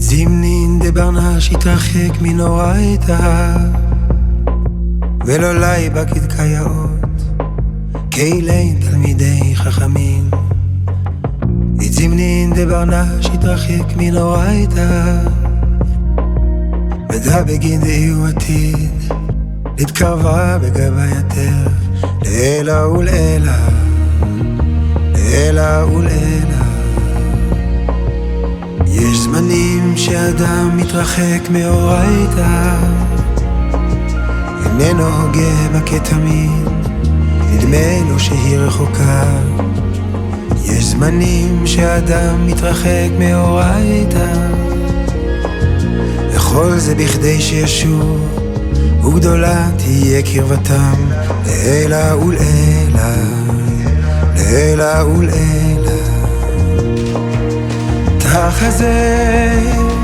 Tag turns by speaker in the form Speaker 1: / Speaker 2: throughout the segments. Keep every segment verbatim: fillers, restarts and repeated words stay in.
Speaker 1: זימנין דברנש התרחק מנורייתא ולא לי בקדקיות כאילין תלמידי חכמים. זימנין דברנש התרחק מנורייתא מדע בגין דאיו עתיד להתקרבה בגבה יותר לאלה ולאלה לאלה ולאלה. יש זמנים שאדם מתרחק מאורייתא איננו הוגה בקטמין נדמה לו שהיא רחוקה. יש זמנים שאדם מתרחק מאורייתא וכל זה בכדי שישוב וגדולה תהיה קרבתם לאלה ולאלה לאלה ולאלה. תחזה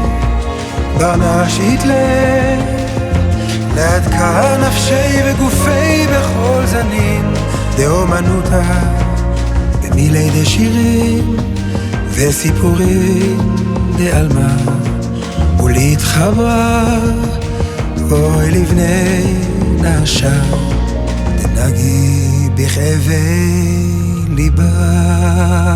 Speaker 1: ברנש יתלה להדקה נפשי וגופי בכל זנין דאומנותה במילי דשירים וסיפורים דעלמה ולהתחברה אוי לבני נשה תנגי בכאבי ליבה.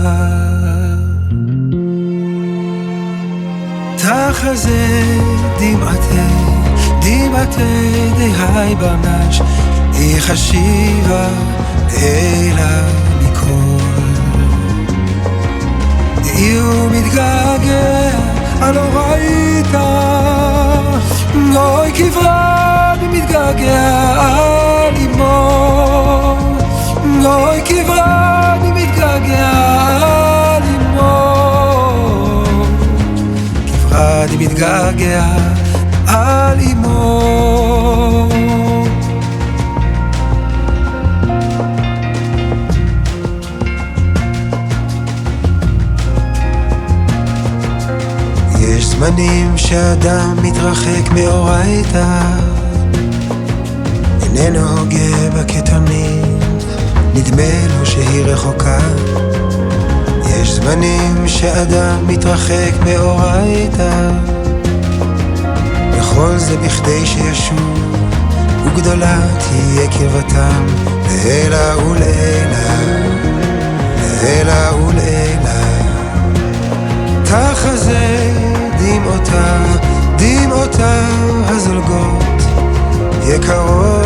Speaker 1: תחזה דמעתי דמעתי דהי ברנש היא חשיבה לאלה מכל דהיו מתגעגע על אורייתא אוי כברה מתגעגע על אמו אוי כברה מתגעגע על אמו כברה מתגעגע על אמו. יש זמנים שאדם מתרחק מאורייתא איננו הוגה בקטמין נדמה לו שהיא רחוקה. יש זמנים שאדם מתרחק מאורייתא וכל זה בכדי שישוב וגדולה תהיה קרבתם לאלה ולאלה לאלה ולאלה. תחזה דמעותה דמעותה הזולגות יקרות